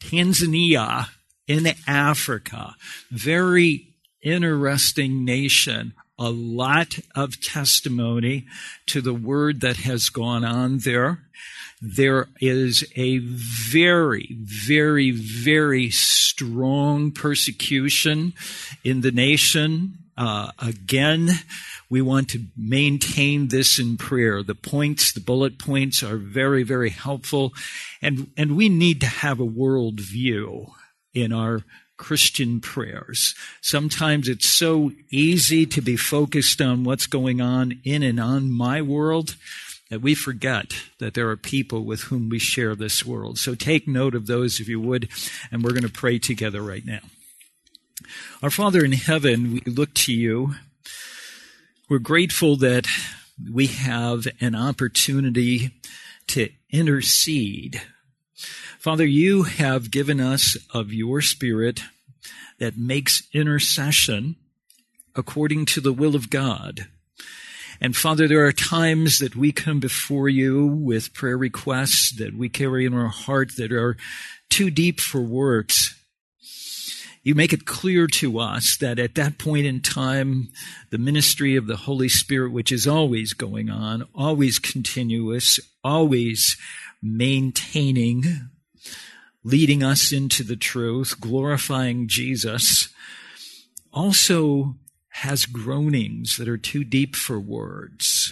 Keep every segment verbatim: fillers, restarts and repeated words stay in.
Tanzania in Africa. Very interesting nation. A lot of testimony to the word that has gone on there. There is a very, very, very strong persecution in the nation. Uh, again, we want to maintain this in prayer. The points, the bullet points are very, very helpful. And, and we need to have a world view in our Christian prayers. Sometimes it's so easy to be focused on what's going on in and on my world that we forget that there are people with whom we share this world. So take note of those if you would, and we're going to pray together right now. Our Father in heaven, we look to you. We're grateful that we have an opportunity to intercede. Father, you have given us of your Spirit that makes intercession according to the will of God. And Father, there are times that we come before you with prayer requests that we carry in our heart that are too deep for words. You make it clear to us that at that point in time, the ministry of the Holy Spirit, which is always going on, always continuous, always maintaining, leading us into the truth, glorifying Jesus, also has groanings that are too deep for words.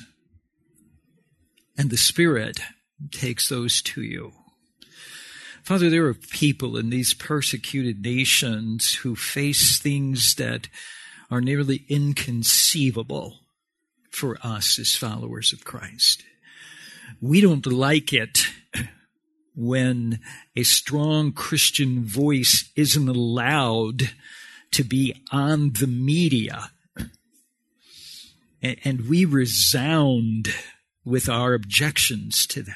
And the Spirit takes those to you. Father, there are people in these persecuted nations who face things that are nearly inconceivable for us as followers of Christ. We don't like it when a strong Christian voice isn't allowed to be on the media. And we resound with our objections to that.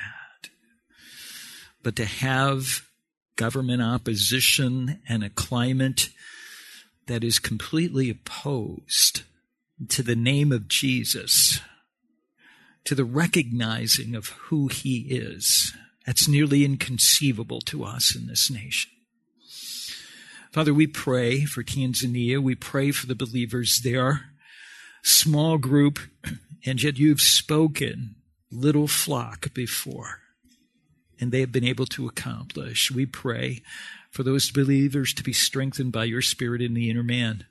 But to have government opposition and a climate that is completely opposed to the name of Jesus, to the recognizing of who he is, that's nearly inconceivable to us in this nation. Father, we pray for Tanzania. We pray for the believers there. Small group, and yet you've spoken little flock before, and they have been able to accomplish. We pray for those believers to be strengthened by your Spirit in the inner man,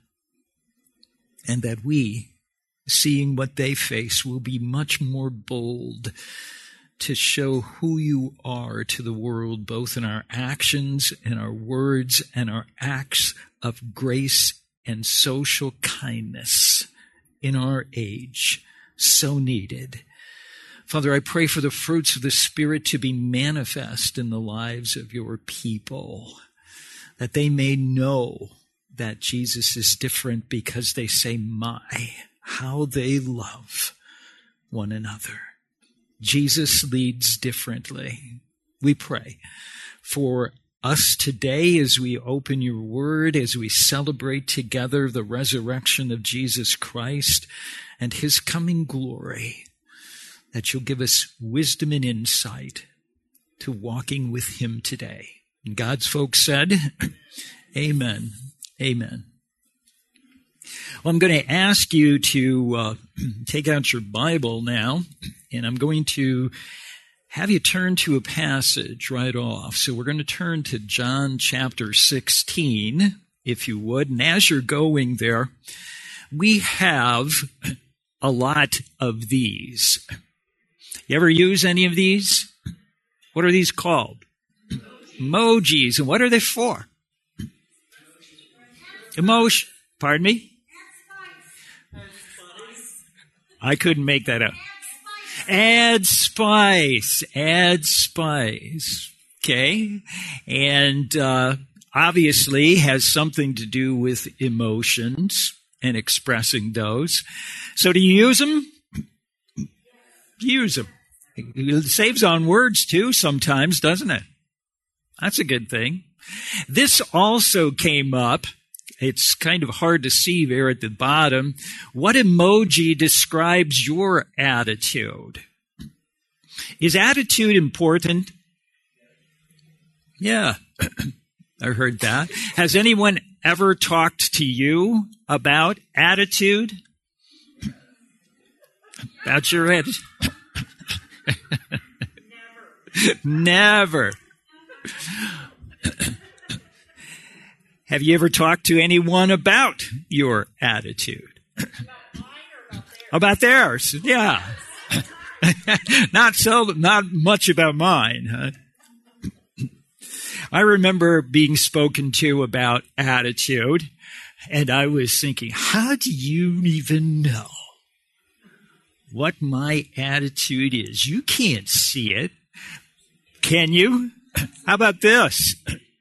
and that we, seeing what they face, will be much more bold to show who you are to the world, both in our actions and our words and our acts of grace and social kindness in our age, so needed. Father, I pray for the fruits of the Spirit to be manifest in the lives of your people, that they may know that Jesus is different because they say, my, how they love one another. Jesus leads differently. We pray for us today as we open your word, as we celebrate together the resurrection of Jesus Christ and his coming glory, that you'll give us wisdom and insight to walking with him today. And God's folks said, amen. Amen. Well, I'm going to ask you to uh, take out your Bible now, and I'm going to have you turn to a passage right off. So we're going to turn to John chapter sixteen, if you would. And as you're going there, we have a lot of these. You ever use any of these? What are these called? Emojis. And what are they for? Emotion. Pardon me? I couldn't make that up. Add spice. Add spice. Okay? And uh, obviously has something to do with emotions and expressing those. So do you use them? Use them. It saves on words too sometimes, doesn't it? That's a good thing. This also came up. It's kind of hard to see there at the bottom. What emoji describes your attitude? Is attitude important? Yeah. I heard that. Has anyone ever talked to you about attitude? About your head? Never. Never. Have you ever talked to anyone about your attitude? About theirs? Yeah. Not so, not much about mine, huh? I remember being spoken to about attitude, and I was thinking, how do you even know what my attitude is? You can't see it. Can you? How about this?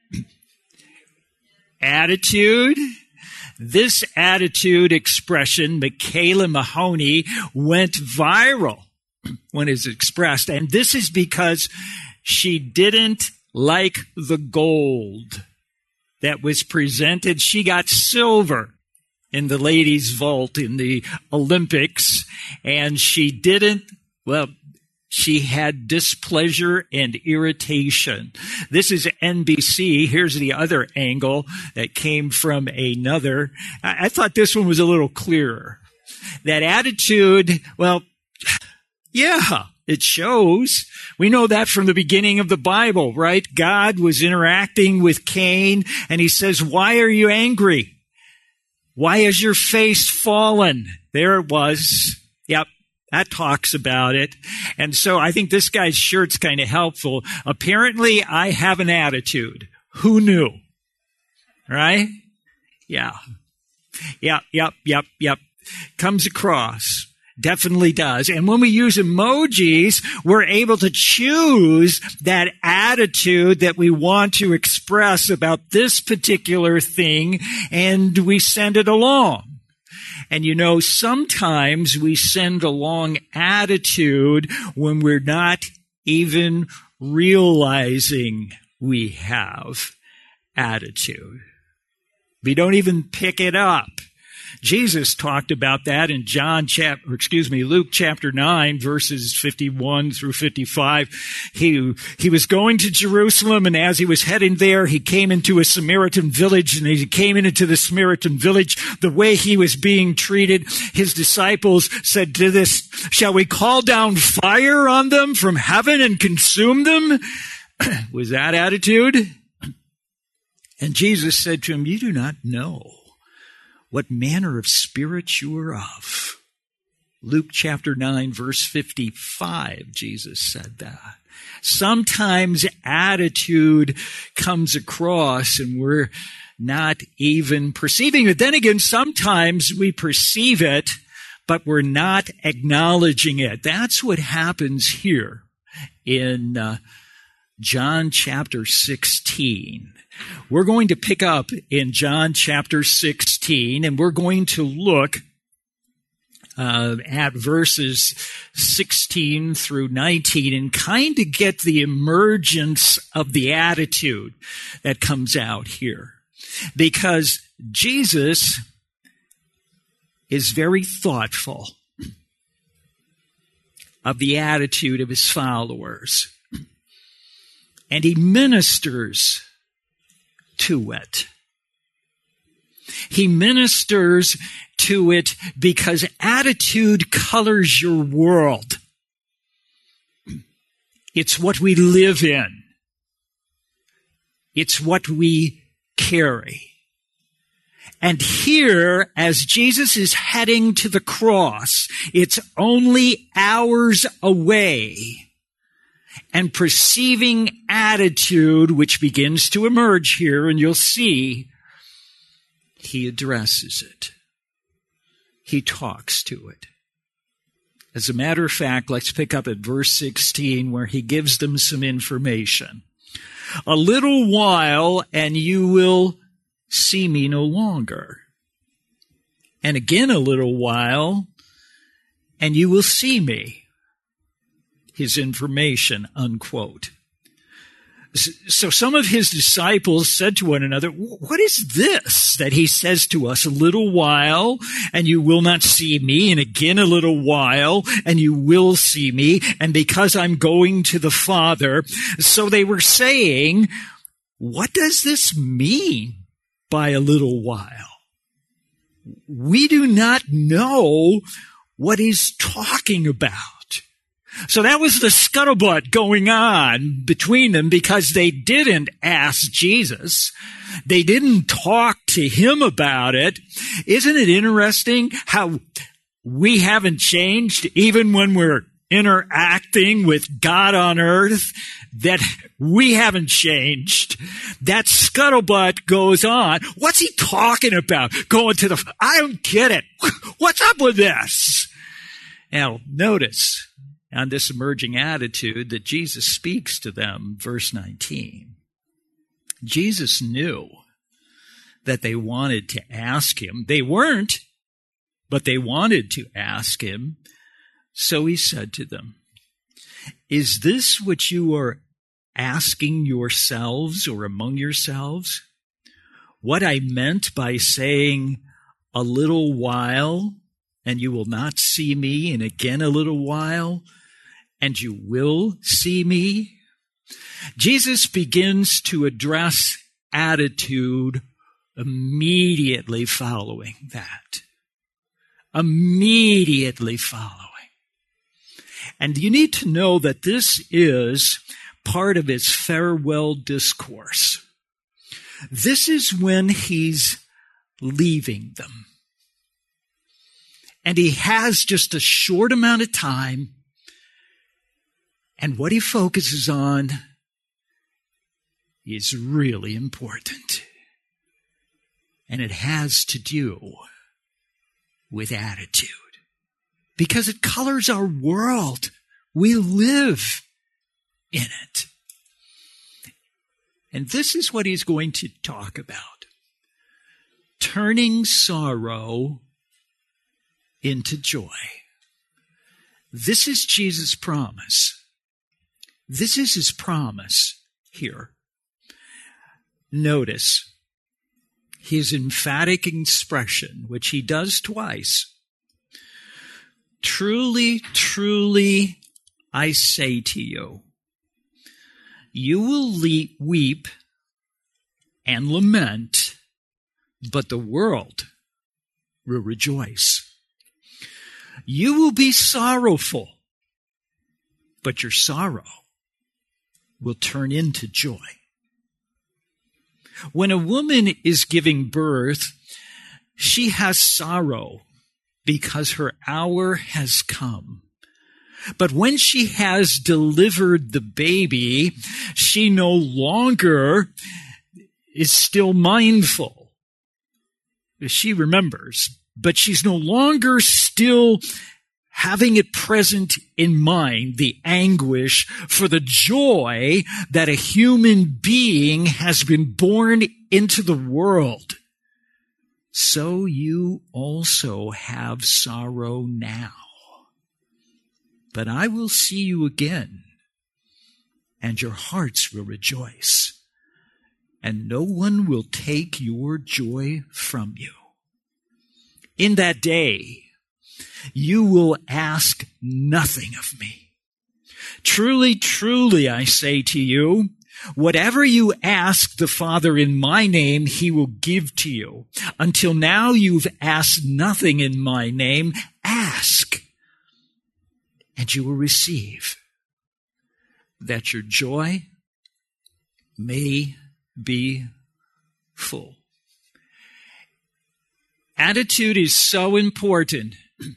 Attitude. This attitude expression, Michaela Mahoney, went viral when it's expressed. And this is because she didn't like the gold that was presented. She got silver in the ladies' vault in the Olympics, and she didn't, well, she had displeasure and irritation. This is N B C. Here's the other angle that came from another. I, I thought this one was a little clearer. That attitude, well, yeah, it shows. We know that from the beginning of the Bible, right? God was interacting with Cain, and he says, why are you angry? Why has your face fallen? There it was. Yep. That talks about it. And so I think this guy's shirt's kind of helpful. Apparently, I have an attitude. Who knew? Right? Yeah. Yep, yep, yep, yep. Comes across. Definitely does. And when we use emojis, we're able to choose that attitude that we want to express about this particular thing, and we send it along. And you know, sometimes we send along attitude when we're not even realizing we have attitude. We don't even pick it up. Jesus talked about that in John chapter, excuse me, Luke chapter nine, verses fifty-one through fifty-five. He, he was going to Jerusalem, and as he was heading there, he came into a Samaritan village, and as he came into the Samaritan village, the way he was being treated, his disciples said to this, shall we call down fire on them from heaven and consume them? Was that attitude? And Jesus said to him, you do not know what manner of spirit you are of. Luke chapter nine, verse fifty-five, Jesus said that. Sometimes attitude comes across and we're not even perceiving it. Then again, sometimes we perceive it, but we're not acknowledging it. That's what happens here in uh, John chapter sixteen. We're going to pick up in John chapter sixteen, and we're going to look uh, at verses sixteen through nineteen and kind of get the emergence of the attitude that comes out here. Because Jesus is very thoughtful of the attitude of his followers, and he ministers to it. He ministers to it because attitude colors your world. It's what we live in. It's what we carry. And here, as Jesus is heading to the cross, it's only hours away. And perceiving attitude, which begins to emerge here, and you'll see, he addresses it. He talks to it. As a matter of fact, let's pick up at verse sixteen, where he gives them some information. A little while, and you will see me no longer. And again a little while, and you will see me. His information, unquote. So some of his disciples said to one another, what is this that he says to us? A little while, and you will not see me, and again a little while, and you will see me, and because I'm going to the Father. So they were saying, what does this mean by a little while? We do not know what he's talking about. So that was the scuttlebutt going on between them because they didn't ask Jesus. They didn't talk to him about it. Isn't it interesting how we haven't changed even when we're interacting with God on earth, that we haven't changed? That scuttlebutt goes on. What's he talking about? Going to the, I don't get it. What's up with this? Now, notice on this emerging attitude that Jesus speaks to them, verse nineteen. Jesus knew that they wanted to ask him. They weren't, but they wanted to ask him. So he said to them, is this what you are asking yourselves or among yourselves? What I meant by saying a little while, and you will not see me, and again a little while, and you will see me? Jesus begins to address attitude immediately following that. Immediately following. And you need to know that this is part of his farewell discourse. This is when he's leaving them. And he has just a short amount of time. And what he focuses on is really important. And it has to do with attitude. Because it colors our world. We live in it. And this is what he's going to talk about. Turning sorrow into joy. This is Jesus' promise. This is his promise here. Notice his emphatic expression, which he does twice. Truly, truly, I say to you, you will le- weep and lament, but the world will rejoice. You will be sorrowful, but your sorrow will turn into joy. When a woman is giving birth, she has sorrow because her hour has come. But when she has delivered the baby, she no longer is still mindful. She remembers, but she's no longer still having it present in mind, the anguish for the joy that a human being has been born into the world. So you also have sorrow now. But I will see you again, and your hearts will rejoice, and no one will take your joy from you. In that day, you will ask nothing of me. Truly, truly, I say to you, whatever you ask the Father in my name, he will give to you. Until now, you've asked nothing in my name. Ask, and you will receive, that your joy may be full. Attitude is so important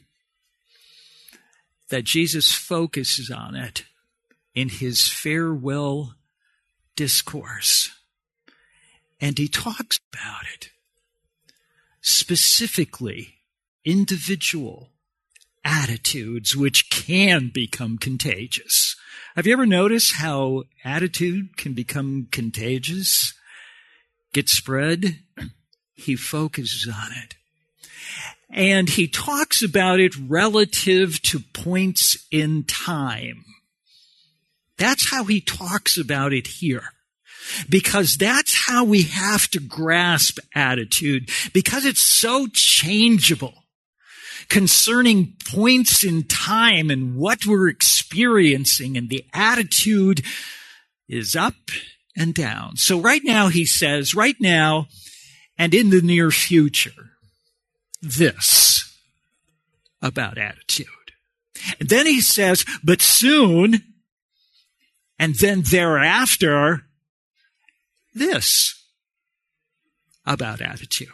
that Jesus focuses on it in his farewell discourse. And he talks about it. Specifically, individual attitudes which can become contagious. Have you ever noticed how attitude can become contagious? Get spread? He focuses on it. And he talks about it relative to points in time. That's how he talks about it here. Because that's how we have to grasp attitude. Because it's so changeable concerning points in time and what we're experiencing. And the attitude is up and down. So right now, he says, right now and in the near future, this about attitude. And then he says, but soon, and then thereafter, this about attitude.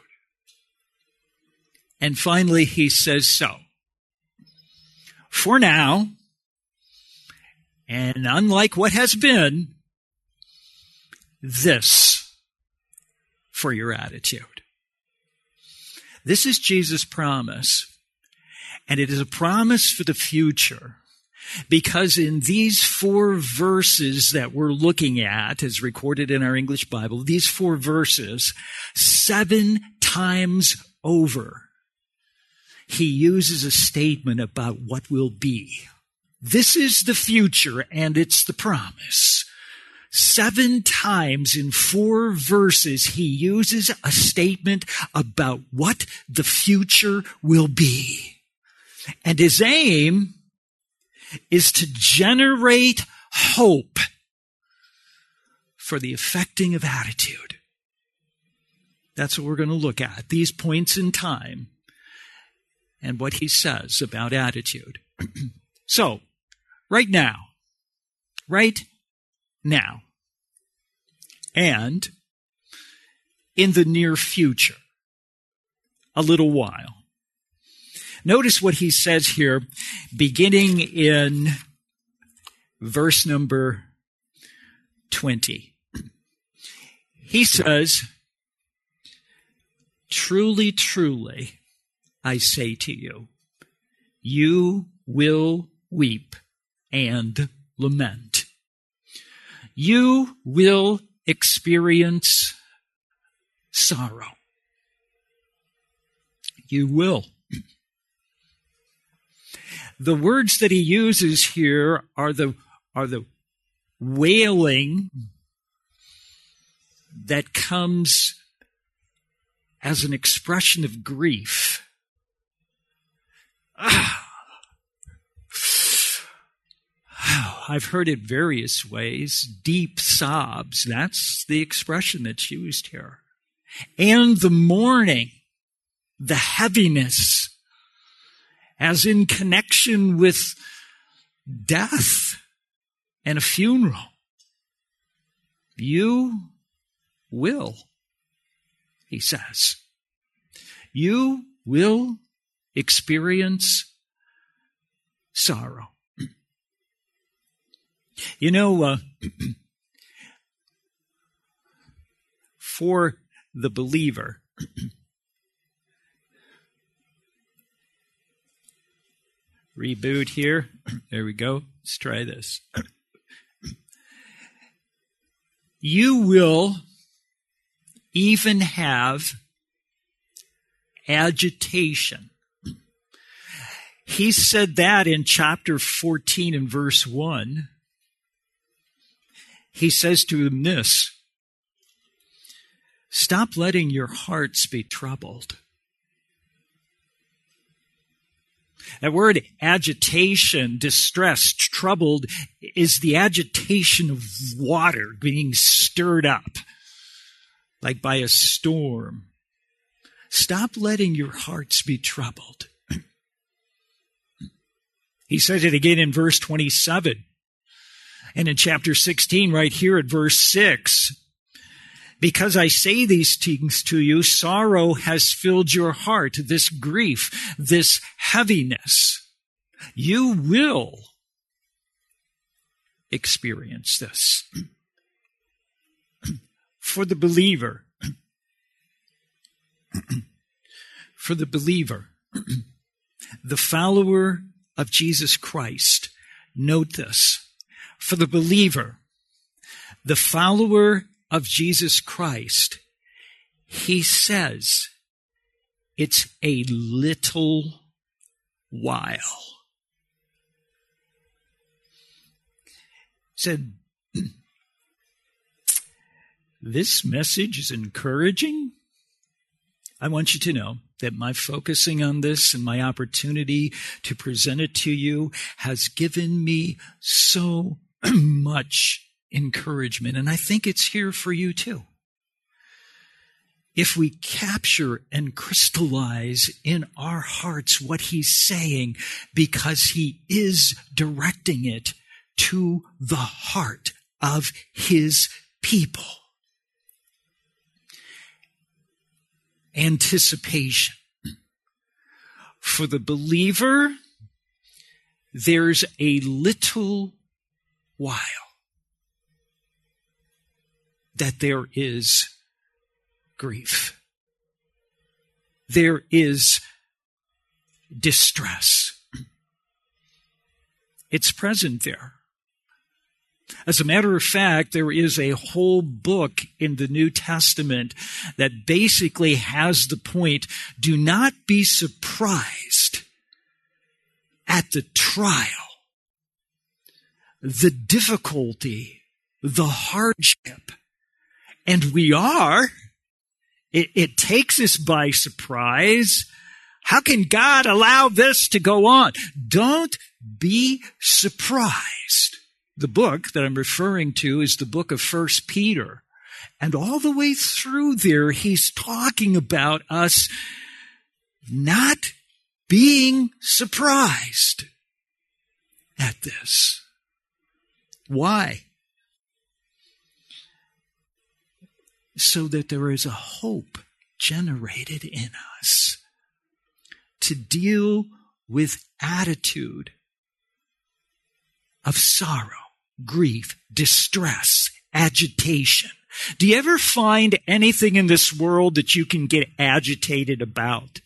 And finally, he says, so, for now, and unlike what has been, this for your attitude. This is Jesus' promise, and it is a promise for the future, because in these four verses that we're looking at, as recorded in our English Bible, these four verses, seven times over, he uses a statement about what will be. This is the future, and it's the promise. Seven times in four verses, he uses a statement about what the future will be. And his aim is to generate hope for the affecting of attitude. That's what we're going to look at, these points in time and what he says about attitude. So, right now, right now, and in the near future, a little while. Notice what he says here, beginning in verse number twenty. He says, truly, truly, I say to you, you will weep and lament. You will experience sorrow. You will. The words that he uses here are the, are the wailing that comes as an expression of grief. Ah. I've heard it various ways. Deep sobs, that's the expression that's used here. And the mourning, the heaviness, as in connection with death and a funeral. You will, he says. You will experience sorrow. You know, uh, for the believer, reboot here. There we go. Let's try this. You will even have agitation. He said that in chapter fourteen and verse one. He says to them this, stop letting your hearts be troubled. That word agitation, distressed, troubled, is the agitation of water being stirred up, like by a storm. Stop letting your hearts be troubled. He says it again in verse twenty-seven. And in chapter sixteen, right here at verse six, because I say these things to you, sorrow has filled your heart, this grief, this heaviness. You will experience this. For the believer, for the believer, the follower of Jesus Christ, note this. For the believer, the follower of Jesus Christ, he says, it's a little while. Said, this message is encouraging. I want you to know that my focusing on this and my opportunity to present it to you has given me so much encouragement, and I think it's here for you too. If we capture and crystallize in our hearts what he's saying, because he is directing it to the heart of his people. Anticipation. For the believer, there's a little while that there is grief. There is distress. It's present there. As a matter of fact, there is a whole book in the New Testament that basically has the point, do not be surprised at the trial, the difficulty, the hardship. And we are. It, it takes us by surprise. How can God allow this to go on? Don't be surprised. The book that I'm referring to is the book of First Peter. And all the way through there, he's talking about us not being surprised at this. Why? So that there is a hope generated in us to deal with attitude of sorrow, grief, distress, agitation. Do you ever find anything in this world that you can get agitated about?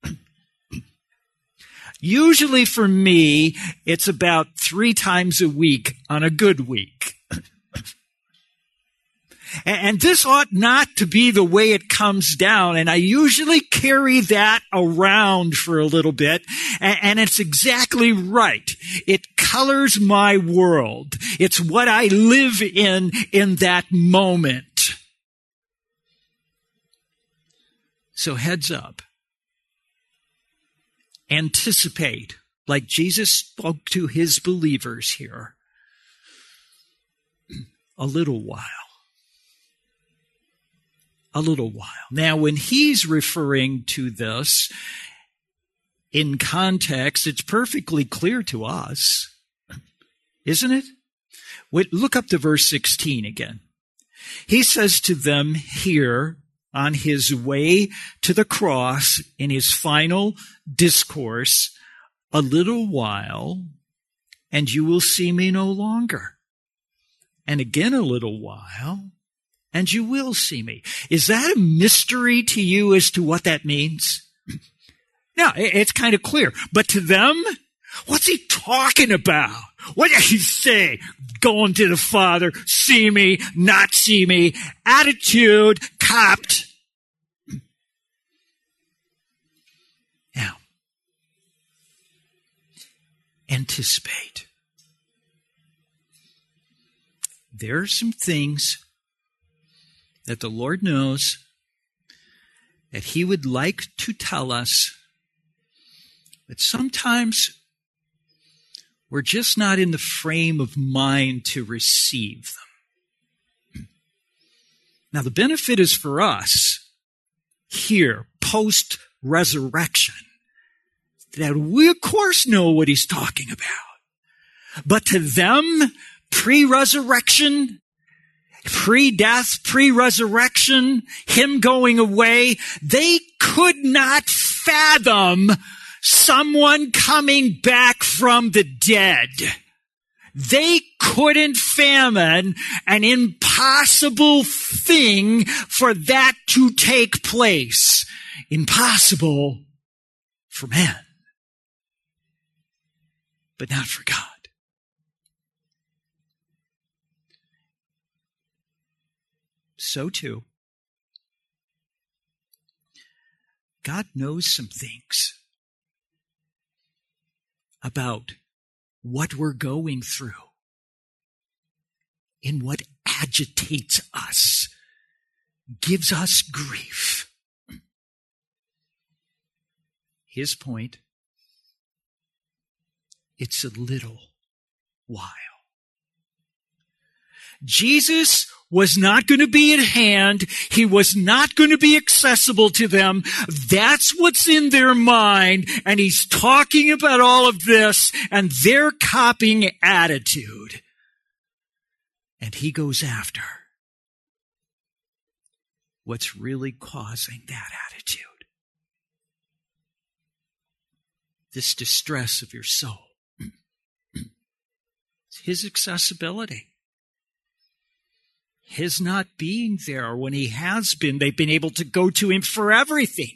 Usually for me, it's about three times a week on a good week. And this ought not to be the way it comes down. And I usually carry that around for a little bit. And it's exactly right. It colors my world. It's what I live in in that moment. So heads up. Anticipate, like Jesus spoke to his believers here, a little while. A little while. Now, when he's referring to this in context, it's perfectly clear to us, isn't it? Wait, look up to verse sixteen again. He says to them here on his way to the cross in his final discourse, a little while, and you will see me no longer. And again, a little while, and you will see me. Is that a mystery to you as to what that means? No, it's kind of clear. But to them, what's he talking about? What did he say? Going to the Father, see me, not see me, attitude, copped. Now, anticipate. There are some things that the Lord knows that he would like to tell us, but sometimes we're just not in the frame of mind to receive them. Now, the benefit is for us here, post-resurrection, that we, of course, know what he's talking about. But to them, pre-resurrection, pre-death, pre-resurrection, him going away, they could not fathom someone coming back from the dead. They couldn't fathom an impossible thing for that to take place. Impossible for man, but not for God. So too, God knows some things about what we're going through and what agitates us, gives us grief. His point, it's a little while. Jesus was not going to be at hand. He was not going to be accessible to them. That's what's in their mind. And he's talking about all of this and their copying attitude. And he goes after what's really causing that attitude. This distress of your soul. It's his accessibility. His not being there when he has been. They've been able to go to him for everything.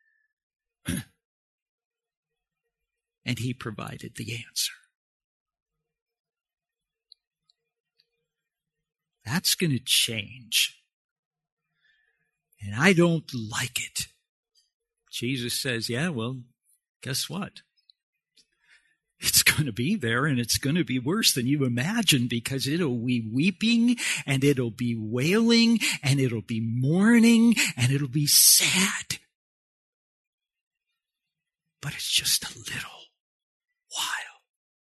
And he provided the answer. That's going to change. And I don't like it. Jesus says, yeah, well, guess what? It's going to be there, and it's going to be worse than you imagine, because it'll be weeping and it'll be wailing and it'll be mourning and it'll be sad. But it's just a little while.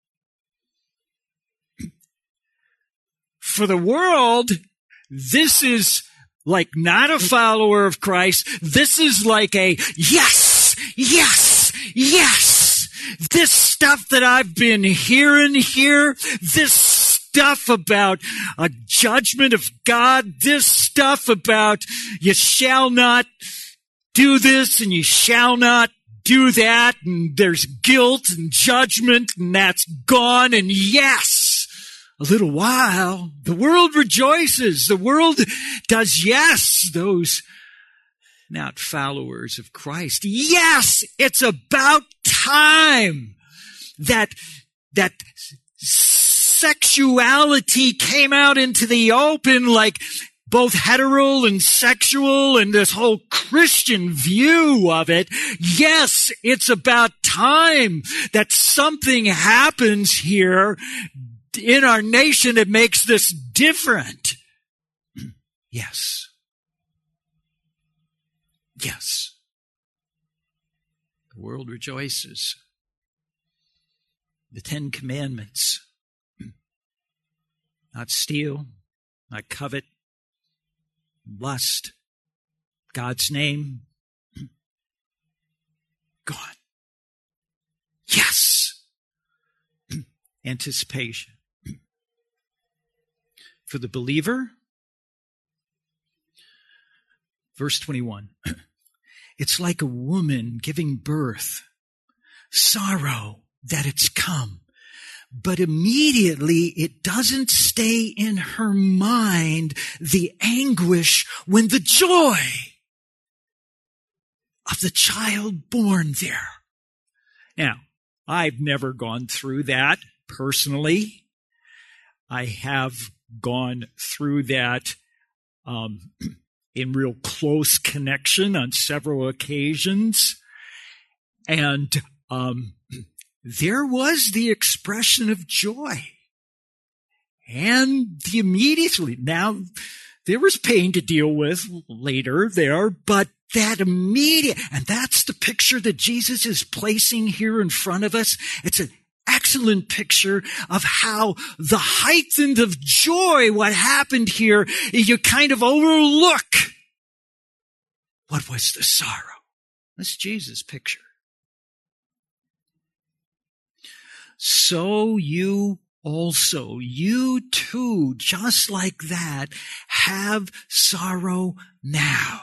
For the world, this is like not a follower of Christ. This is like a yes, yes, yes. This stuff that I've been hearing here, this stuff about a judgment of God, this stuff about you shall not do this and you shall not do that, and there's guilt and judgment, and that's gone, and yes, a little while, the world rejoices. The world does yes, those not followers of Christ. Yes, it's about time that that sexuality came out into the open, like both hetero and sexual, and this whole Christian view of it. Yes, it's about time that something happens here in our nation that makes this different. Yes. Yes. The world rejoices. The Ten Commandments. Not steal, not covet, lust, God's name, gone. Yes. Anticipation. For the believer, verse twenty-one, it's like a woman giving birth, sorrow that it's come, but immediately it doesn't stay in her mind the anguish when the joy of the child born there. Now, I've never gone through that personally. I have gone through that um, in real close connection on several occasions. And um, there was the expression of joy. And the immediately, now there was pain to deal with later there, but that immediate, and that's the picture that Jesus is placing here in front of us. It's an excellent picture of how the heightened of joy, what happened here, you kind of overlook what was the sorrow. That's Jesus' picture. So you also, you too, just like that, have sorrow now.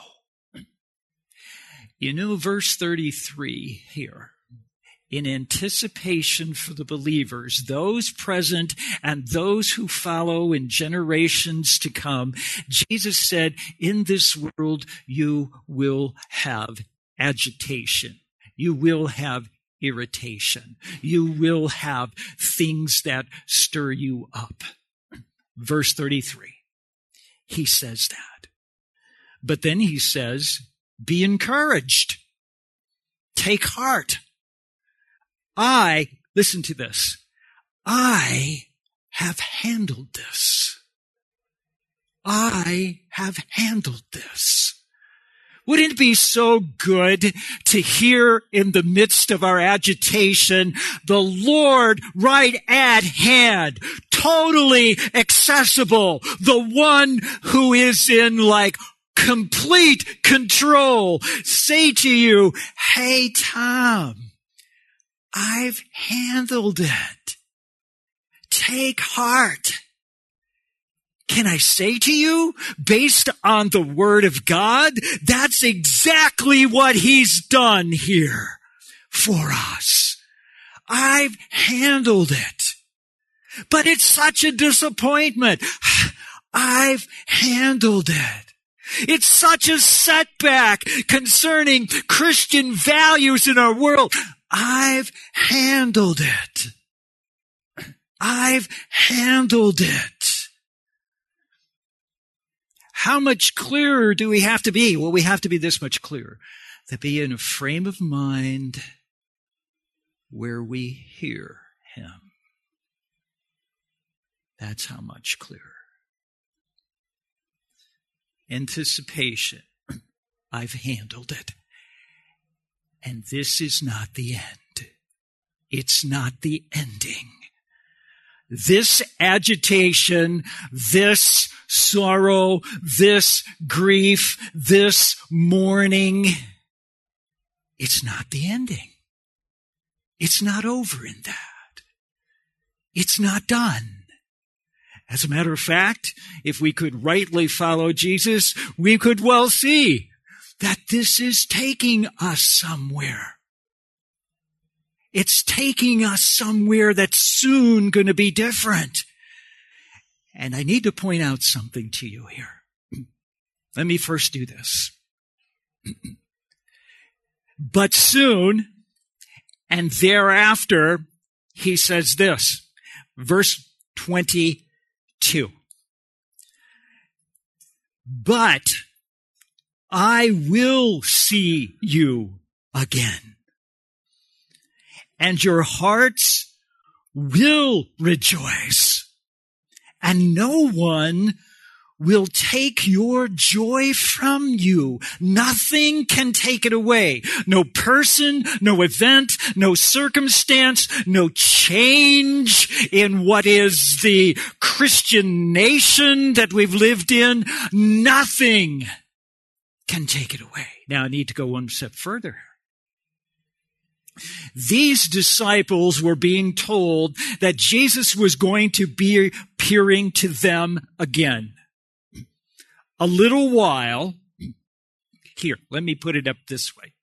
You know, verse thirty-three here, in anticipation for the believers, those present and those who follow in generations to come, Jesus said, in this world you will have agitation. You will have irritation. You will have things that stir you up. Verse thirty-three, he says that. But then he says, be encouraged. Take heart. I, listen to this, I have handled this. I have handled this. Wouldn't it be so good to hear in the midst of our agitation, the Lord right at hand, totally accessible, the one who is in like complete control, say to you, hey, Tom, I've handled it. Take heart. Can I say to you, based on the Word of God, that's exactly what He's done here for us. I've handled it. But it's such a disappointment. I've handled it. It's such a setback concerning Christian values in our world. I've handled it. I've handled it. How much clearer do we have to be? Well, we have to be this much clearer. To be in a frame of mind where we hear Him. That's how much clearer. Anticipation. I've handled it. And this is not the end. It's not the ending. This agitation, this sorrow, this grief, this mourning, it's not the ending. It's not over in that. It's not done. As a matter of fact, if we could rightly follow Jesus, we could well see that this is taking us somewhere. It's taking us somewhere that's soon going to be different. And I need to point out something to you here. Let me first do this. But soon, and thereafter, he says this, verse twenty-two. But I will see you again, and your hearts will rejoice, and no one will take your joy from you. Nothing can take it away. No person, no event, no circumstance, no change in what is the Christian nation that we've lived in. Nothing can take it away. Now I need to go one step further. These disciples were being told that Jesus was going to be appearing to them again. A little while, here, let me put it up this way.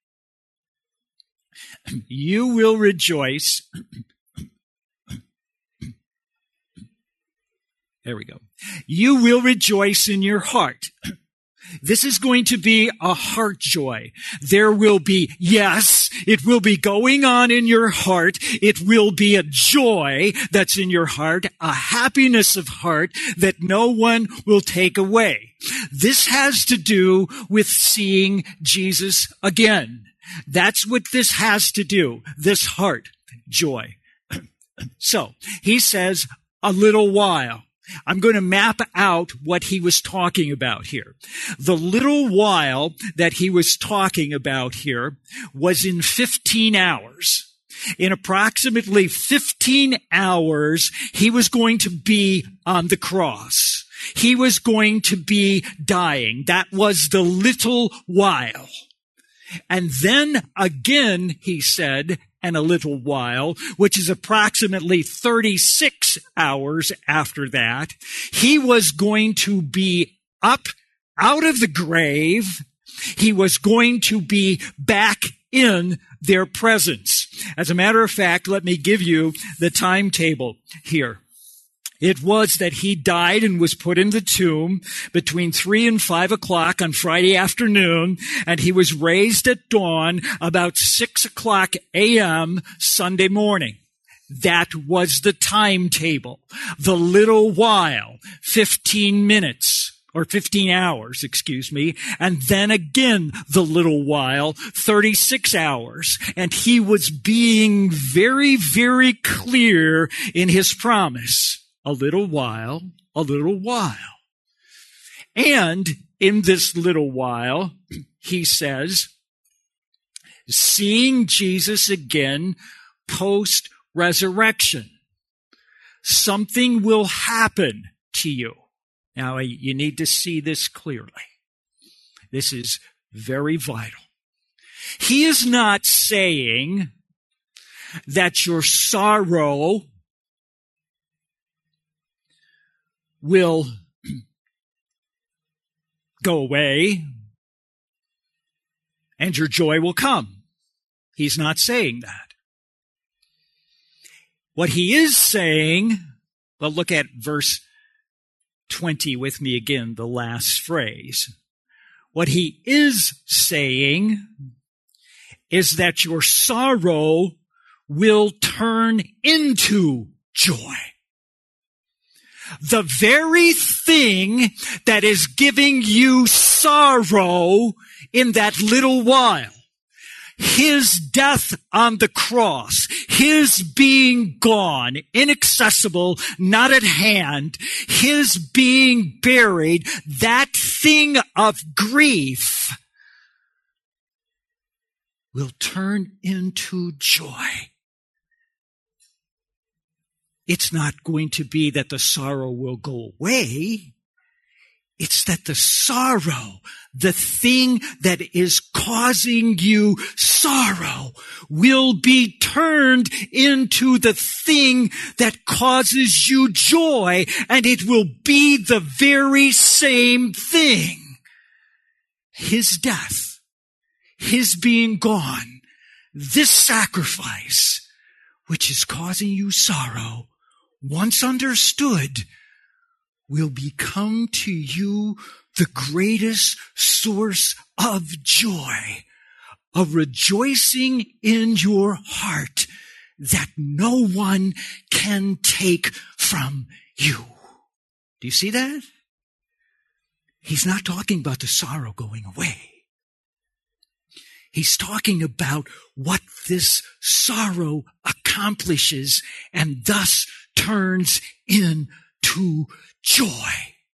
You will rejoice. There we go. You will rejoice in your heart. This is going to be a heart joy. There will be, yes, it will be going on in your heart. It will be a joy that's in your heart, a happiness of heart that no one will take away. This has to do with seeing Jesus again. That's what this has to do, this heart joy. So, he says, a little while. I'm going to map out what he was talking about here. The little while that he was talking about here was in fifteen hours. In approximately fifteen hours, he was going to be on the cross. He was going to be dying. That was the little while. And then again, he said, and a little while, which is approximately thirty-six hours after that, he was going to be up out of the grave. He was going to be back in their presence. As a matter of fact, let me give you the timetable here. It was that he died and was put in the tomb between three and five o'clock on Friday afternoon, and he was raised at dawn about six o'clock a.m. Sunday morning. That was the timetable. The little while, fifteen minutes, or fifteen hours, excuse me, and then again the little while, thirty-six hours. And he was being very, very clear in his promise. A little while, a little while. And in this little while, he says, seeing Jesus again post-resurrection, something will happen to you. Now, you need to see this clearly. This is very vital. He is not saying that your sorrow will go away and your joy will come. He's not saying that. What he is saying, well, look at verse twenty with me again, the last phrase. What he is saying is that your sorrow will turn into joy. The very thing that is giving you sorrow in that little while, his death on the cross, his being gone, inaccessible, not at hand, his being buried, that thing of grief will turn into joy. It's not going to be that the sorrow will go away. It's that the sorrow, the thing that is causing you sorrow, will be turned into the thing that causes you joy, and it will be the very same thing. His death, his being gone, this sacrifice, which is causing you sorrow, once understood, will become to you the greatest source of joy, a rejoicing in your heart that no one can take from you. Do you see that? He's not talking about the sorrow going away. He's talking about what this sorrow accomplishes and thus turns into joy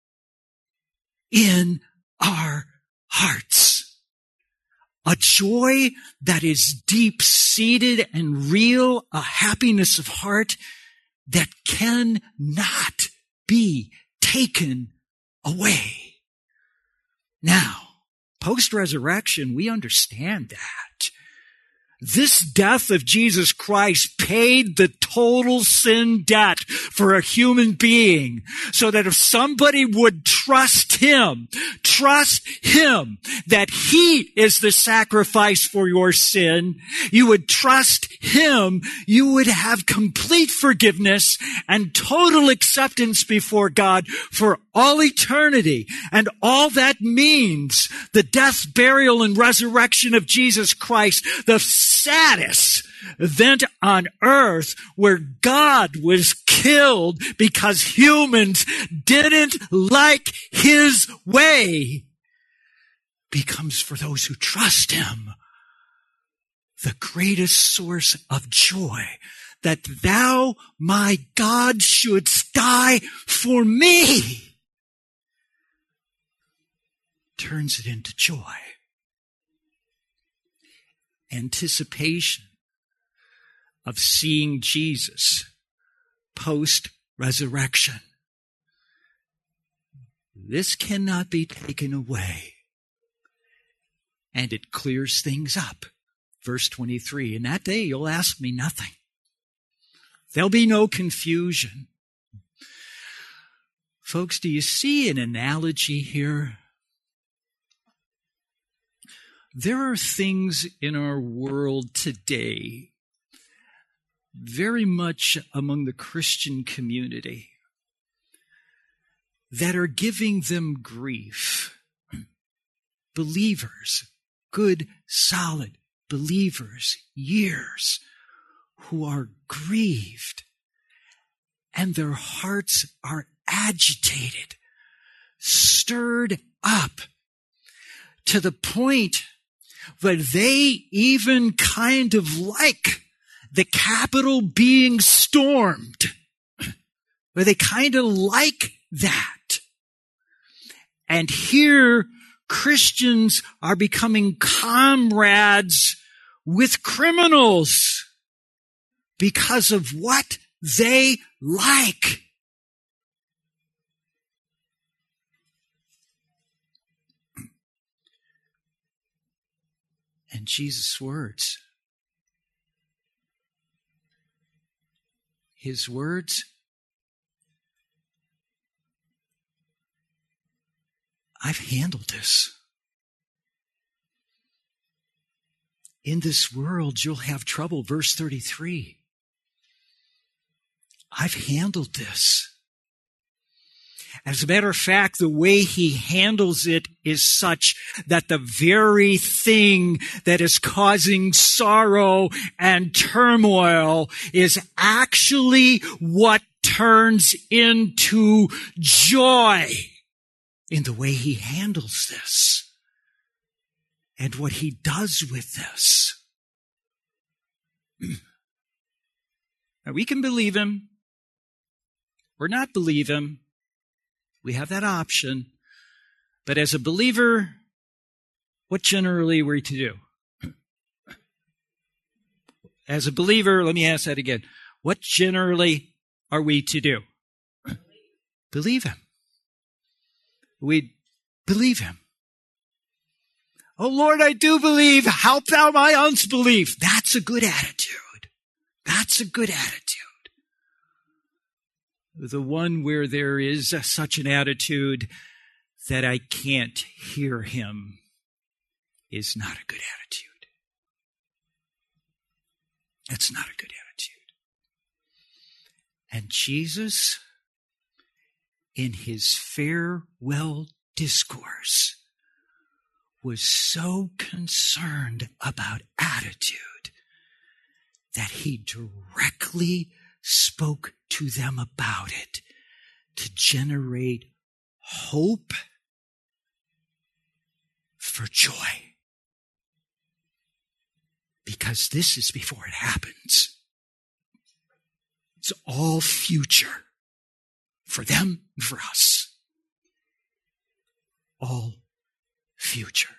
in our hearts. A joy that is deep-seated and real, a happiness of heart that cannot be taken away. Now, post-resurrection, we understand that. This death of Jesus Christ paid the total sin debt for a human being, so that if somebody would trust him, trust him that he is the sacrifice for your sin, you would trust him, you would have complete forgiveness and total acceptance before God for all eternity. And all that means, the death, burial, and resurrection of Jesus Christ, the saddest event on earth where God was killed because humans didn't like his way, becomes for those who trust him the greatest source of joy, that thou, my God, shouldst die for me, turns it into joy. Anticipation of seeing Jesus post-resurrection. This cannot be taken away. And it clears things up. Verse twenty-three, in that day you'll ask me nothing. There'll be no confusion. Folks, do you see an analogy here? There are things in our world today, very much among the Christian community, that are giving them grief. Believers, good, solid believers, years, who are grieved, and their hearts are agitated, stirred up, to the point where they even kind of like the Capitol being stormed, where they kind of like that. And here, Christians are becoming comrades with criminals because of what they like. And Jesus' words, his words, I've handled this. In this world, you'll have trouble. Verse thirty-three. I've handled this. As a matter of fact, the way he handles it is such that the very thing that is causing sorrow and turmoil is actually what turns into joy in the way he handles this and what he does with this. Now, we can believe him or not believe him. We have that option. But as a believer, what generally are we to do? As a believer, let me ask that again. What generally are we to do? Believe him. We believe him. Oh Lord, I do believe. Help thou my unbelief. That's a good attitude. That's a good attitude. The one where there is a, such an attitude that I can't hear him is not a good attitude. That's not a good attitude. And Jesus, in his farewell discourse, was so concerned about attitude that he directly spoke to them about it to generate hope for joy. Because this is before it happens. It's all future for them and for us. All future.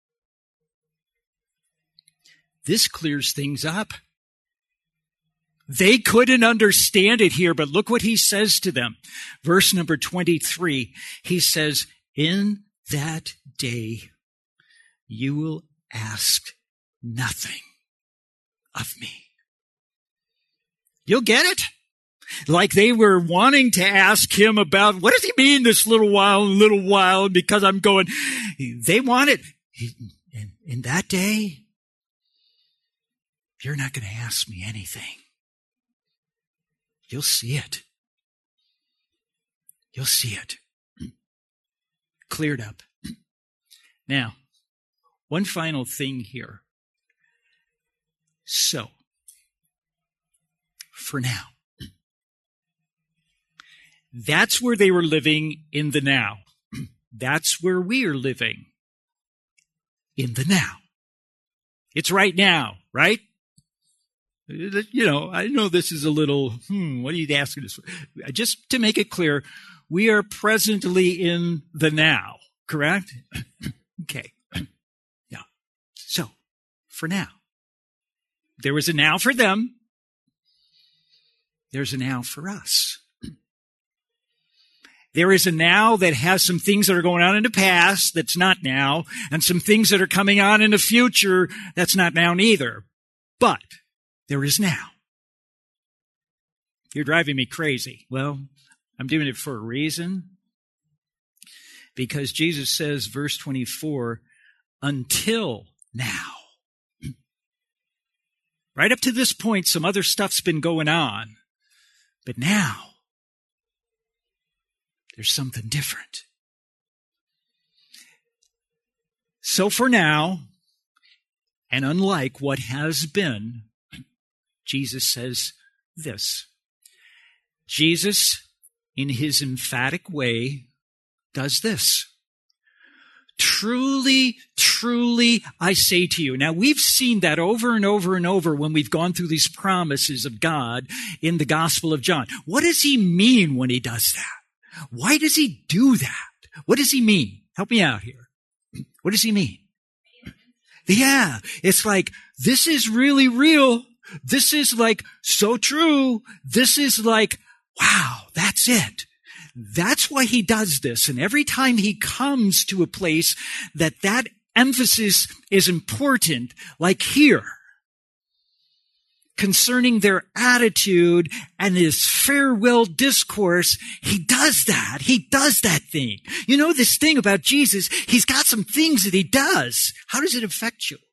This clears things up. They couldn't understand it here, but look what he says to them. Verse number twenty-three, he says, in that day you will ask nothing of me. You'll get it? Like they were wanting to ask him about, what does he mean this little while, little while, because I'm going, they want it. In, in that day, you're not going to ask me anything. You'll see it. You'll see it. Cleared up. Now, one final thing here. So, for now, that's where they were living in the now. That's where we are living in the now. It's right now, right? You know, I know this is a little, hmm, what are you asking us for? Just to make it clear, we are presently in the now, correct? Okay. Yeah. So, for now, there was a now for them. There's a now for us. There is a now that has some things that are going on in the past that's not now, and some things that are coming on in the future that's not now neither. But there is now. You're driving me crazy. Well, I'm doing it for a reason. Because Jesus says, verse twenty-four, until now. Right up to this point, some other stuff's been going on. But now, there's something different. So for now, and unlike what has been, Jesus says this. Jesus, in his emphatic way, does this. Truly, truly, I say to you. Now, we've seen that over and over and over when we've gone through these promises of God in the Gospel of John. What does he mean when he does that? Why does he do that? What does he mean? Help me out here. What does he mean? Yeah, it's like, this is really real. This is like so true. This is like, wow, that's it. That's why he does this. And every time he comes to a place that that emphasis is important, like here, concerning their attitude and his farewell discourse, he does that. He does that thing. You know this thing about Jesus, he's got some things that he does. How does it affect you?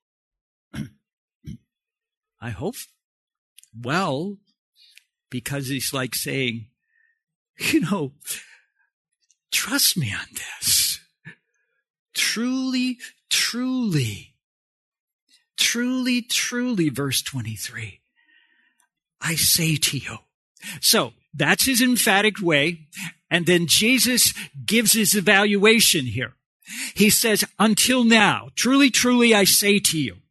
I hope, well, because he's like saying, you know, trust me on this. Truly, truly, truly, truly, verse twenty-three, I say to you. So that's his emphatic way. And then Jesus gives his evaluation here. He says, until now, truly, truly, I say to you,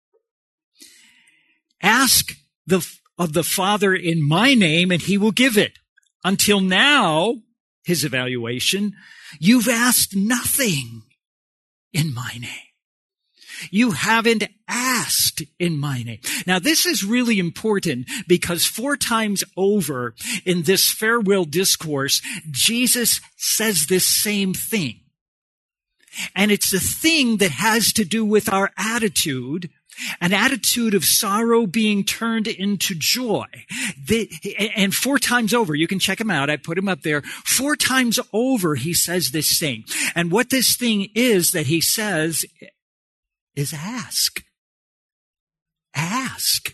ask the, of the Father in my name and he will give it. Until now, his evaluation, you've asked nothing in my name. You haven't asked in my name. Now, this is really important because four times over in this farewell discourse, Jesus says this same thing. And it's the thing that has to do with our attitude, an attitude of sorrow being turned into joy. The, and four times over, you can check him out. I put him up there. Four times over, he says this thing. And what this thing is that he says is ask. Ask.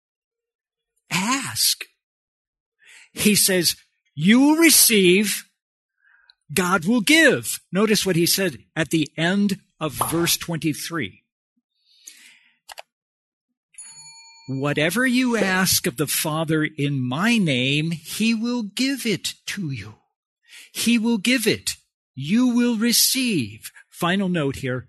Ask. He says, you will receive, God will give. Notice what he said at the end of verse twenty-three. Whatever you ask of the Father in my name, he will give it to you. He will give it. You will receive. Final note here.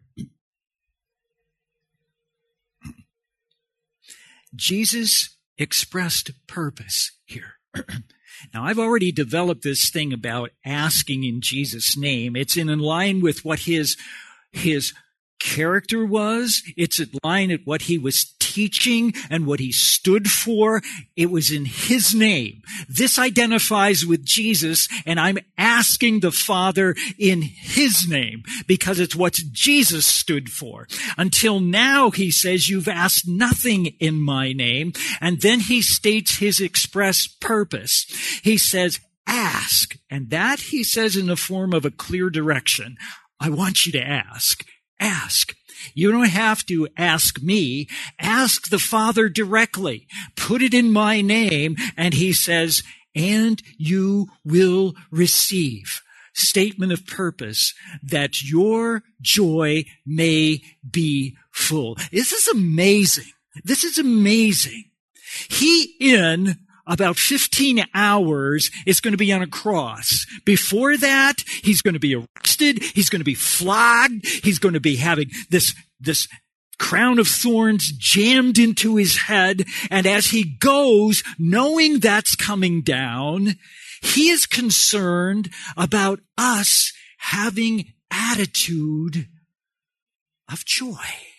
Jesus expressed purpose here. Now, I've already developed this thing about asking in Jesus' name. It's in line with what his, his character was. It's in line with what he was teaching and what he stood for. It was in his name. This identifies with Jesus, and I'm asking the Father in his name because it's what Jesus stood for. Until now, he says, you've asked nothing in my name. And then he states his express purpose. He says, ask. And that he says in the form of a clear direction. I want you to ask. Ask. You don't have to ask me. Ask the Father directly. Put it in my name. And he says, and you will receive. Statement of purpose, that your joy may be full. This is amazing. This is amazing. He, in about fifteen hours, is going to be on a cross. Before that, he's going to be arrested. He's going to be flogged. He's going to be having this, this crown of thorns jammed into his head. And as he goes, knowing that's coming down, he is concerned about us having attitude of joy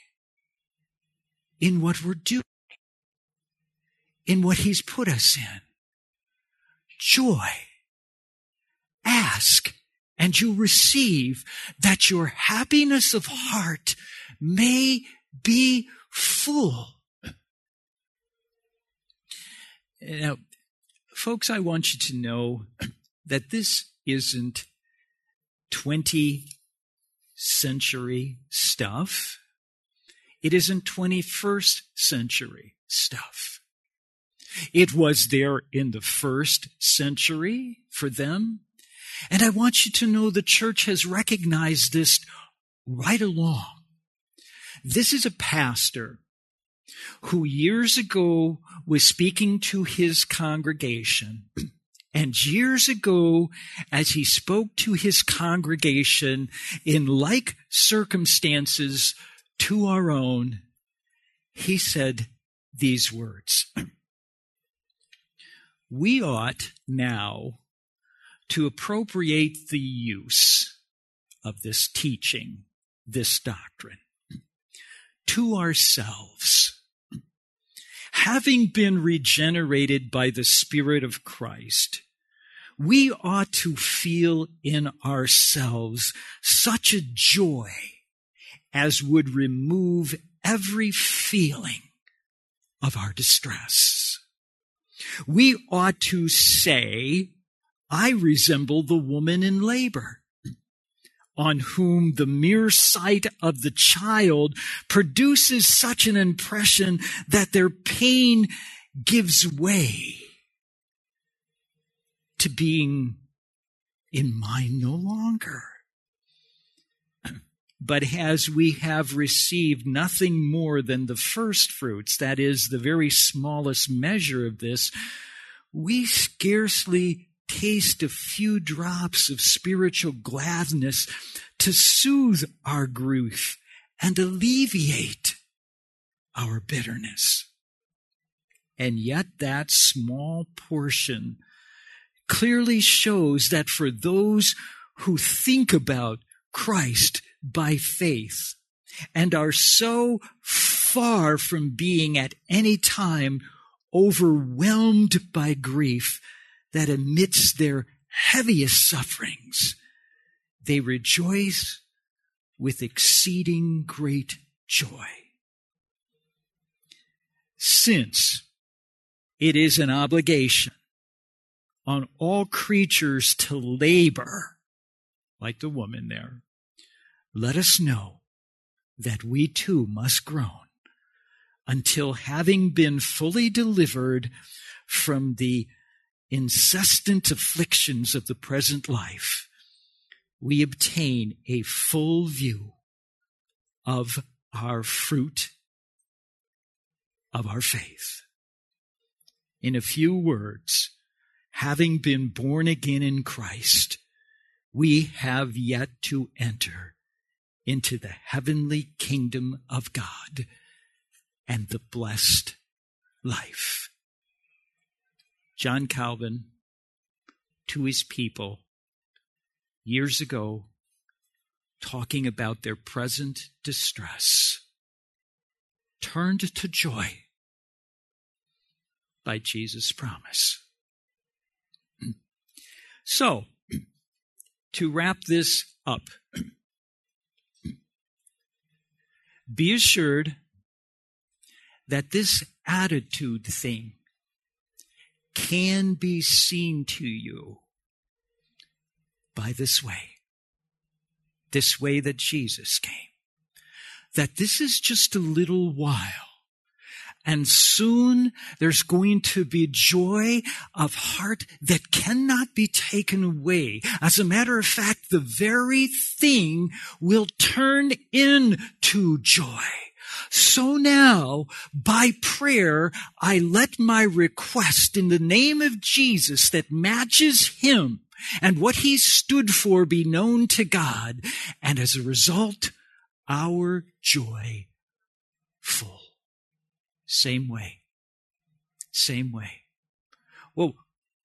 in what we're doing, in what he's put us in. Joy. Ask, and you'll receive, that your happiness of heart may be full. Now, folks, I want you to know that this isn't twentieth century stuff. It isn't twenty-first century stuff. It was there in the first century for them. And I want you to know the church has recognized this right along. This is a pastor who years ago was speaking to his congregation. And years ago, as he spoke to his congregation in like circumstances to our own, he said these words. We ought now to appropriate the use of this teaching, this doctrine. To ourselves, having been regenerated by the Spirit of Christ, we ought to feel in ourselves such a joy as would remove every feeling of our distress. We ought to say, I resemble the woman in labor, on whom the mere sight of the child produces such an impression that their pain gives way to being in mind no longer. But as we have received nothing more than the first fruits, that is, the very smallest measure of this, we scarcely taste a few drops of spiritual gladness to soothe our grief and alleviate our bitterness. And yet that small portion clearly shows that for those who think about Christ by faith and are so far from being at any time overwhelmed by grief that amidst their heaviest sufferings, they rejoice with exceeding great joy. Since it is an obligation on all creatures to labor, like the woman there, let us know that we too must groan until, having been fully delivered from the incessant afflictions of the present life, we obtain a full view of our fruit of our faith. In a few words, having been born again in Christ, we have yet to enter into the heavenly kingdom of God and the blessed life. John Calvin, to his people, years ago, talking about their present distress, turned to joy by Jesus' promise. So, to wrap this up, be assured that this attitude thing can be seen to you by this way, this way that Jesus came, that this is just a little while, and soon there's going to be joy of heart that cannot be taken away. As a matter of fact, the very thing will turn into joy. So now, by prayer, I let my request in the name of Jesus that matches him and what he stood for be known to God, and as a result, our joy full. Same way. Same way. Well,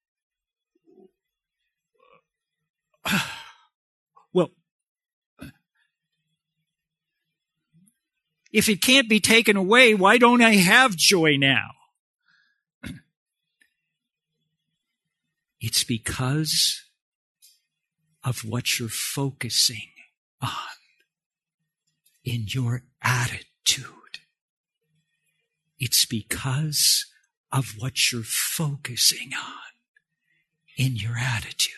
well, if it can't be taken away, why don't I have joy now? It's because of what you're focusing on in your attitude. It's because of what you're focusing on in your attitude.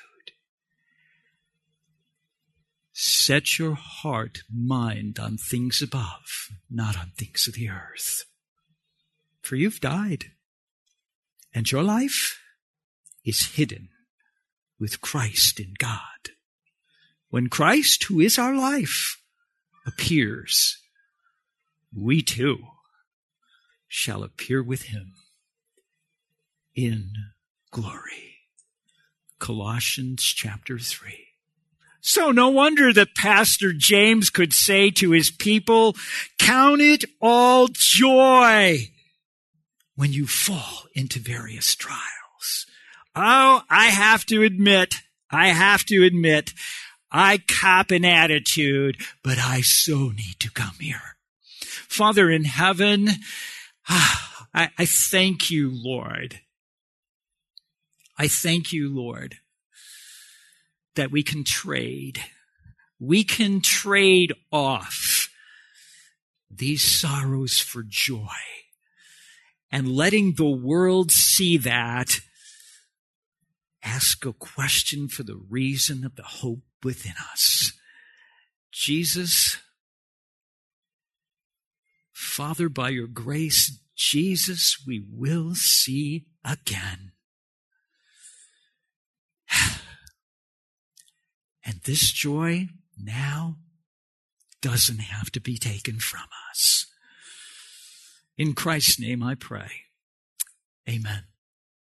Set your heart, mind on things above, not on things of the earth. For you've died, and your life is hidden with Christ in God. When Christ, who is our life, appears, we too shall appear with him in glory. Colossians chapter three. So no wonder that Pastor James could say to his people, count it all joy when you fall into various trials. Oh, I have to admit, I have to admit, I cop an attitude, but I so need to come here. Father in heaven, I, I thank you, Lord. I thank you, Lord, that we can trade. We can trade off these sorrows for joy. And letting the world see that, ask a question for the reason of the hope within us. Jesus, Father, by your grace, Jesus, we will see again. And this joy now doesn't have to be taken from us. In Christ's name I pray. Amen.